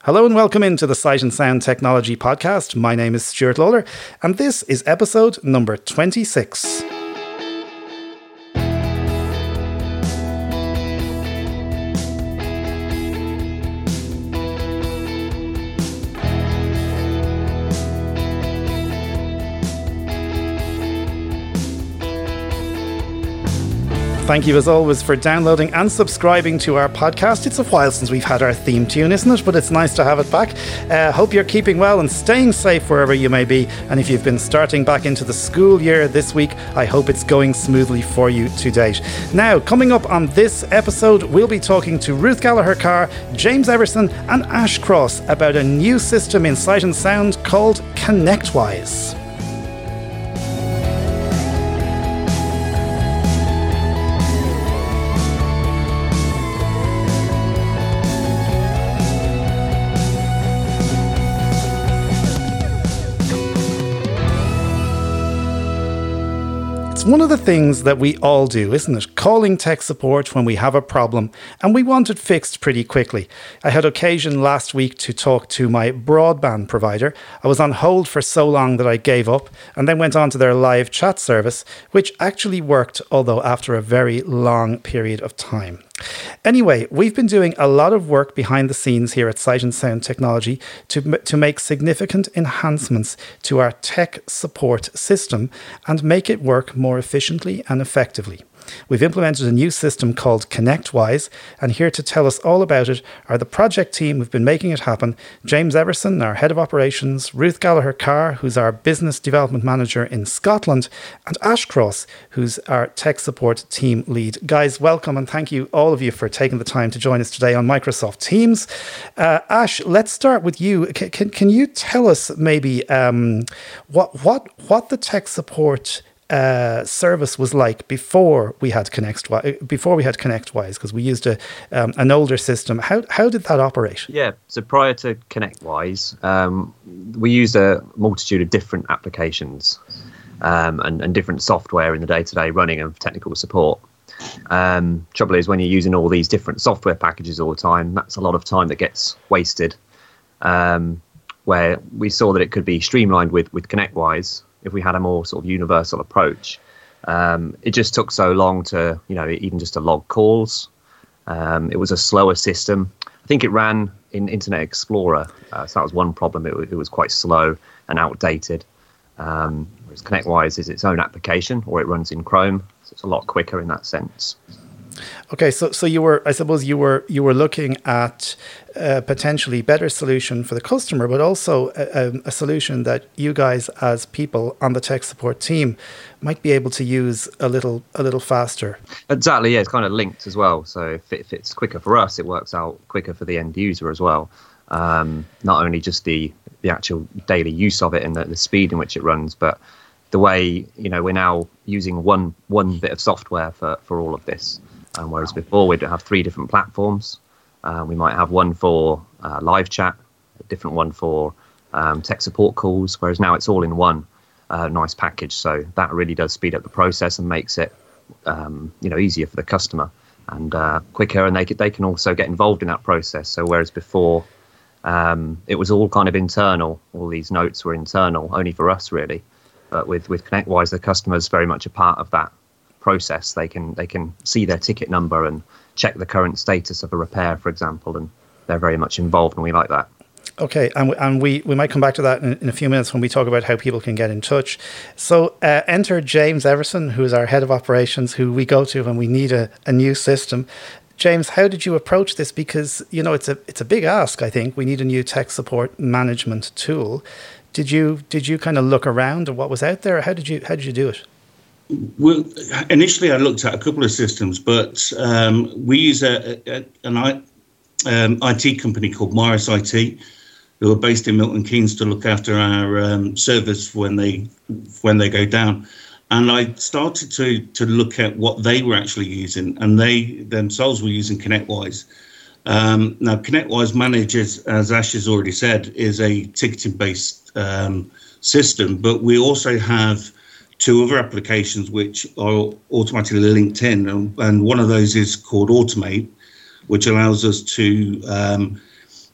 Hello and welcome into the Sight and Sound Technology Podcast. My name is Stuart Lawler and this is episode number 26. Thank you as always for downloading and subscribing to our podcast. It's a while since we've had our theme tune, isn't it? But it's nice to have it back. Hope you're keeping well and staying safe wherever you may be. And if you've been starting back into the school year this week, I hope it's going smoothly for you to date. Now, coming up on this episode, we'll be talking to Ruth Gallagher-Carr, James Everson and Ash Cross about a new system in Sight and Sound called ConnectWise. One of the things that we all do, isn't it? Calling tech support when we have a problem and we want it fixed pretty quickly. I had occasion last week to talk to my broadband provider. I was on hold for so long that I gave up and then went on to their live chat service, which actually worked, although after a very long period of time. Anyway, we've been doing a lot of work behind the scenes here at Sight and Sound Technology to make significant enhancements to our tech support system and make it work more efficiently and effectively. We've implemented a new system called ConnectWise, and here to tell us all about it are the project team who've been making it happen, James Everson, our head of operations, Ruth Gallagher-Carr, who's our business development manager in Scotland, and Ash Cross, who's our tech support team lead. Guys, welcome and thank you, all of you, for taking the time to join us today on Microsoft Teams. Ash, let's start with you. Can you tell us maybe what the tech support service was like before we had ConnectWise, because we used an older system. How did that operate? Yeah, so prior to ConnectWise, we used a multitude of different applications and different software in the day-to-day running of technical support. Trouble is, when you're using all these different software packages all the time, that's a lot of time that gets wasted. Where we saw that it could be streamlined with ConnectWise if we had a more sort of universal approach. It just took so long to, even just to log calls. It was a slower system. I think it ran in Internet Explorer, so that was one problem. It was quite slow and outdated. Whereas ConnectWise is its own application, or it runs in Chrome, so it's a lot quicker in that sense. Okay, so you were looking at a potentially better solution for the customer, but also a solution that you guys as people on the tech support team might be able to use a little faster. Exactly, yeah, it's kind of linked as well. So if it's quicker for us, it works out quicker for the end user as well. Not only just the actual daily use of it and the speed in which it runs, but the way, we're now using one bit of software for all of this. Whereas before we'd have 3 different platforms. We might have one for live chat, a different one for tech support calls, whereas now it's all in one nice package. So that really does speed up the process and makes it easier for the customer and quicker, and they can also get involved in that process. So whereas before it was all kind of internal, all these notes were internal, only for us really. But with ConnectWise, the customer's very much a part of that process. They can see their ticket number and check the current status of a repair, for example, and they're very much involved, and we like that. Okay, and we might come back to that in a few minutes when we talk about how people can get in touch. So enter James Everson, who is our head of operations, who we go to when we need a new system. James, how did you approach this? Because it's a big ask. I think we need a new tech support management tool. Did you kind of look around at what was out there? Or how did you do it? Well, initially I looked at a couple of systems, but we use an IT company called Morris IT, who are based in Milton Keynes to look after our servers when they go down. And I started to look at what they were actually using, and they themselves were using ConnectWise. Now, ConnectWise manages, as Ash has already said, is a ticketing-based system, but we also have 2 other applications which are automatically linked in, and one of those is called Automate, which allows us to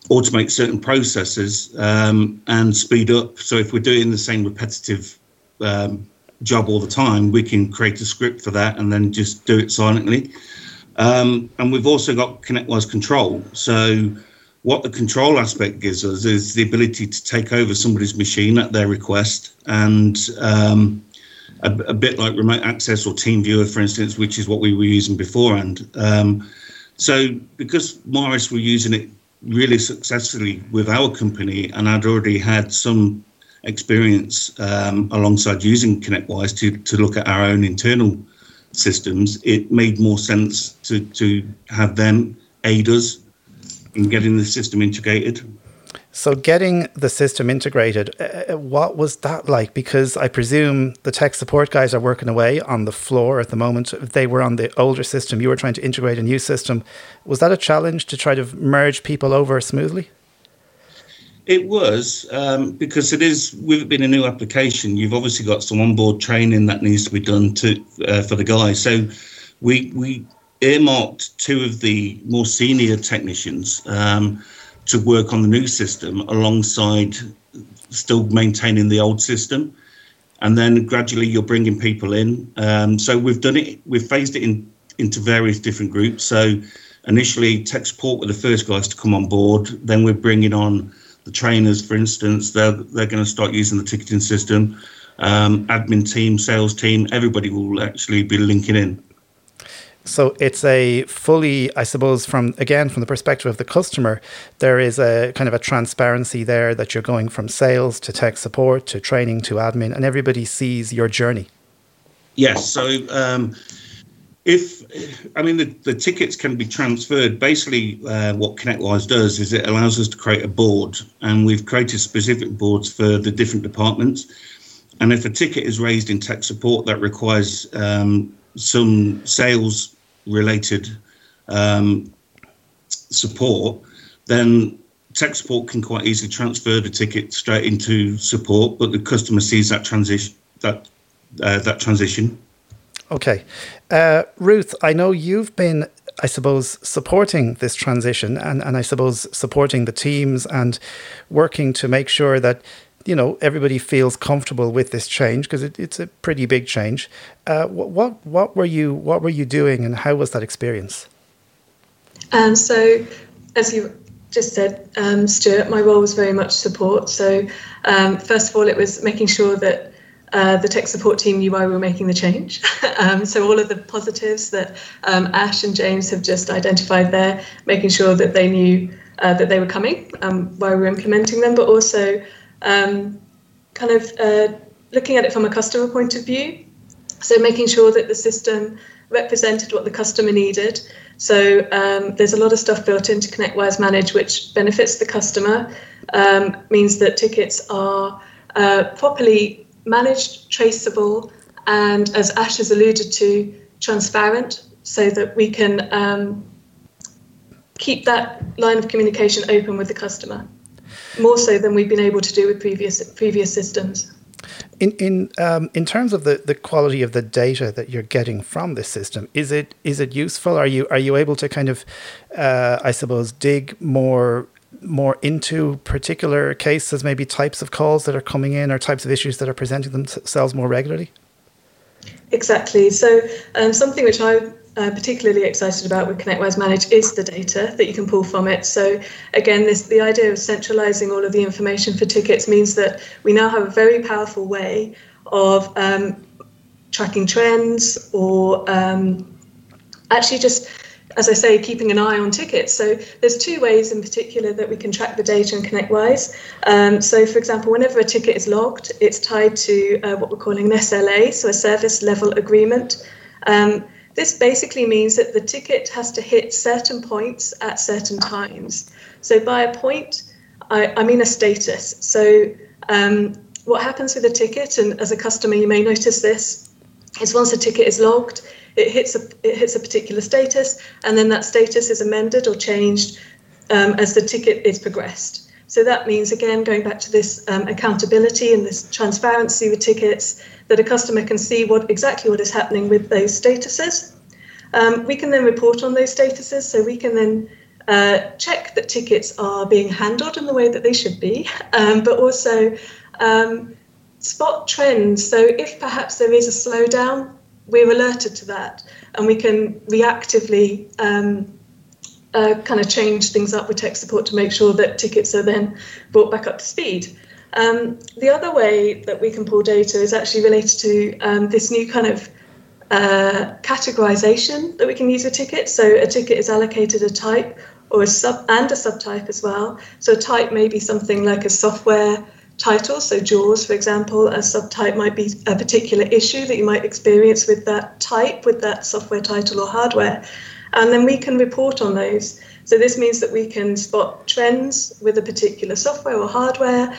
automate certain processes and speed up. So if we're doing the same repetitive job all the time, we can create a script for that and then just do it silently. And we've also got ConnectWise Control. So what the control aspect gives us is the ability to take over somebody's machine at their request, and a bit like remote access or TeamViewer, for instance, which is what we were using beforehand. So because Morris were using it really successfully with our company, and I'd already had some experience alongside using ConnectWise to look at our own internal systems, it made more sense to have them aid us in getting the system integrated. So getting the system integrated, what was that like? Because I presume the tech support guys are working away on the floor at the moment. If they were on the older system, you were trying to integrate a new system. Was that a challenge to try to merge people over smoothly? It was, because it is, with it being a new application, you've obviously got some onboard training that needs to be done for the guys. So we earmarked 2 of the more senior technicians to work on the new system alongside still maintaining the old system. And then gradually you're bringing people in. So we've phased it into various different groups. So initially tech support were the first guys to come on board. Then we're bringing on the trainers, for instance. They're going to start using the ticketing system. Admin team, sales team, everybody will actually be linking in. So it's a fully, I suppose, from the perspective of the customer, there is a kind of a transparency there that you're going from sales to tech support to training to admin, and everybody sees your journey. Yes. So the tickets can be transferred. Basically, what ConnectWise does is it allows us to create a board, and we've created specific boards for the different departments. And if a ticket is raised in tech support that requires some sales related support, then tech support can quite easily transfer the ticket straight into support, but the customer sees that transition. Okay. Ruth, I know you've been, I suppose, supporting this transition and I suppose supporting the teams and working to make sure that, you know, everybody feels comfortable with this change, because it's a pretty big change. What were you doing, and how was that experience? So, as you just said, Stuart, my role was very much support. So, first of all, it was making sure that the tech support team knew why we were making the change. So all of the positives that Ash and James have just identified there, making sure that they knew that they were coming, why we were implementing them, but also looking at it from a customer point of view. So making sure that the system represented what the customer needed. So there's a lot of stuff built into ConnectWise Manage which benefits the customer, means that tickets are properly managed, traceable, and, as Ash has alluded to, transparent, so that we can keep that line of communication open with the customer, more so than we've been able to do with previous systems. In terms of the quality of the data that you're getting from this system, is it useful? Are you able to kind of, I suppose, dig more into particular cases, maybe types of calls that are coming in or types of issues that are presenting themselves more regularly? Exactly. So something which I'm particularly excited about with ConnectWise Manage is the data that you can pull from it. So again, the idea of centralizing all of the information for tickets means that we now have a very powerful way of tracking trends, or actually just, as I say, keeping an eye on tickets. So there's 2 ways in particular that we can track the data in ConnectWise. So, for example, whenever a ticket is logged, it's tied to what we're calling an SLA, so a service level agreement. This basically means that the ticket has to hit certain points at certain times. So by a point, I mean a status. So what happens with a ticket, and as a customer you may notice this, is once a ticket is logged, it hits a particular status, and then that status is amended or changed as the ticket is progressed. So that means, again, going back to this accountability and this transparency with tickets, that a customer can see exactly what is happening with those statuses. We can then report on those statuses, so we can then check that tickets are being handled in the way that they should be, but also spot trends. So if perhaps there is a slowdown, we're alerted to that, and we can reactively kind of change things up with tech support to make sure that tickets are then brought back up to speed. The other way that we can pull data is actually related to this new kind of categorization that we can use with tickets. So a ticket is allocated a type or a subtype as well. So a type may be something like a software title, so JAWS, for example. A subtype might be a particular issue that you might experience with that type, with that software title or hardware. And then we can report on those. So this means that we can spot trends with a particular software or hardware,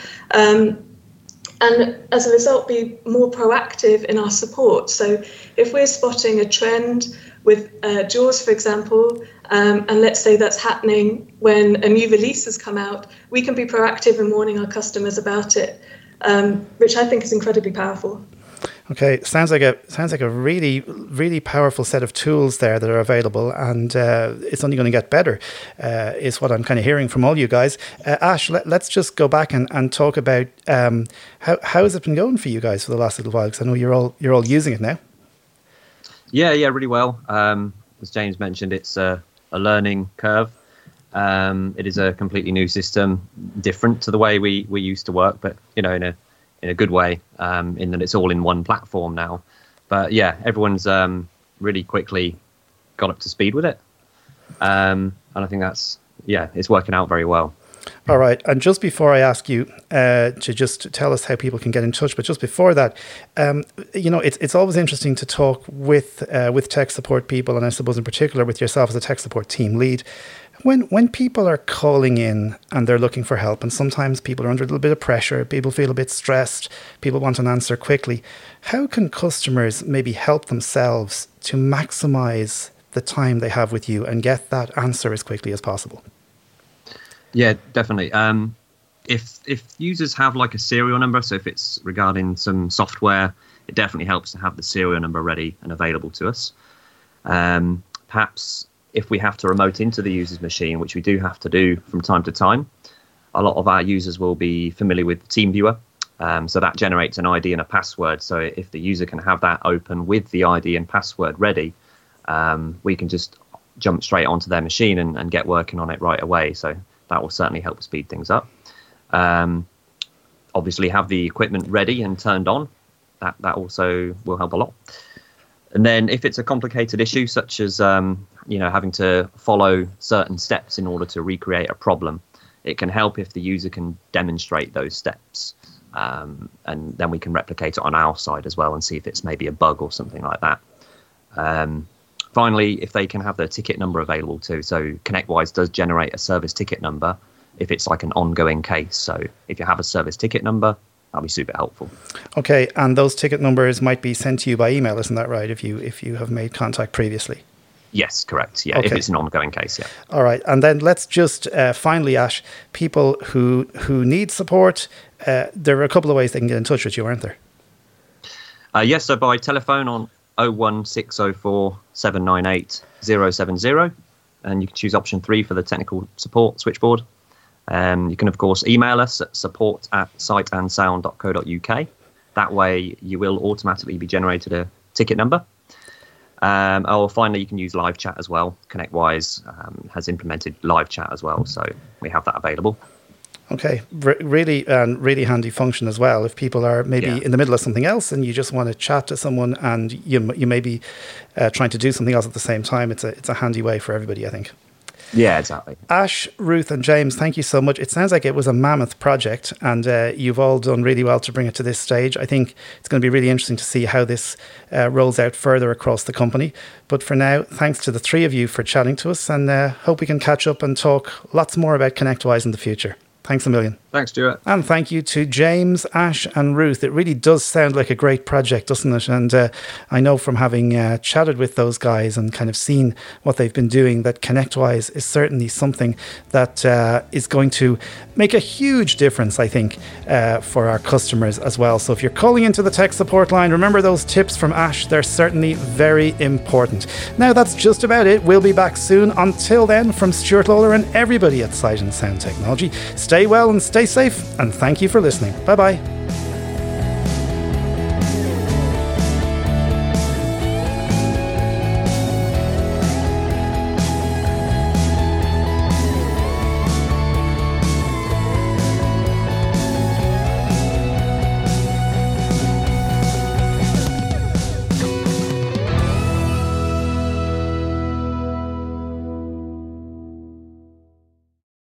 and as a result be more proactive in our support. So if we're spotting a trend with JAWS, for example, and let's say that's happening when a new release has come out, we can be proactive in warning our customers about it, which I think is incredibly powerful. Okay, sounds like a really, really powerful set of tools there that are available, and it's only going to get better, is what I'm kind of hearing from all you guys. Ash, let's just go back and talk about how has it been going for you guys for the last little while? Because I know you're all using it now. Yeah, really well. As James mentioned, it's a learning curve. It is a completely new system, different to the way we used to work, but in a good way, in that it's all in one platform now. But yeah, everyone's really quickly got up to speed with it. And I think it's working out very well. All right. And just before I ask you to just tell us how people can get in touch, but just before that, it's always interesting to talk with tech support people, and I suppose in particular with yourself as a tech support team lead. When people are calling in and they're looking for help, and sometimes people are under a little bit of pressure, people feel a bit stressed, people want an answer quickly, how can customers maybe help themselves to maximize the time they have with you and get that answer as quickly as possible? Yeah, definitely. If users have like a serial number, so if it's regarding some software, it definitely helps to have the serial number ready and available to us. Perhaps if we have to remote into the user's machine, which we do have to do from time to time, a lot of our users will be familiar with TeamViewer. So that generates an ID and a password. So if the user can have that open with the ID and password ready, we can just jump straight onto their machine and get working on it right away. So that will certainly help speed things up. Obviously have the equipment ready and turned on. That also will help a lot. And then if it's a complicated issue, such as having to follow certain steps in order to recreate a problem, it can help if the user can demonstrate those steps. And then we can replicate it on our side as well and see if it's maybe a bug or something like that. Finally, if they can have their ticket number available too. So ConnectWise does generate a service ticket number if it's like an ongoing case. So if you have a service ticket number, that'll be super helpful. Okay, and those ticket numbers might be sent to you by email, isn't that right? If you have made contact previously. Yes, correct. Yeah, okay. If it's an ongoing case, yeah. All right, and then let's just finally, Ash, people who need support, there are a couple of ways they can get in touch with you, aren't there? Yes, so by telephone on 01604 798 070, and you can choose option 3 for the technical support switchboard. You can, of course, email us at support@sightandsound.co.uk. That way, you will automatically be generated a ticket number. Or finally, you can use live chat as well. ConnectWise has implemented live chat as well, so we have that available. Okay, really handy function as well. If people are maybe in the middle of something else and you just want to chat to someone and you may be trying to do something else at the same time, it's a handy way for everybody, I think. Yeah, exactly. Ash, Ruth and James, thank you so much. It sounds like it was a mammoth project and you've all done really well to bring it to this stage. I think it's going to be really interesting to see how this rolls out further across the company. But for now, thanks to the three of you for chatting to us, and hope we can catch up and talk lots more about ConnectWise in the future. Thanks a million. Thanks, Stuart. And thank you to James, Ash and Ruth. It really does sound like a great project, doesn't it? And I know from having chatted with those guys and kind of seen what they've been doing that ConnectWise is certainly something that is going to make a huge difference, I think, for our customers as well. So if you're calling into the tech support line, remember those tips from Ash. They're certainly very important. Now, that's just about it. We'll be back soon. Until then, from Stuart Lawler and everybody at Sight and Sound Technology, stay well and stay safe, and thank you for listening. Bye-bye.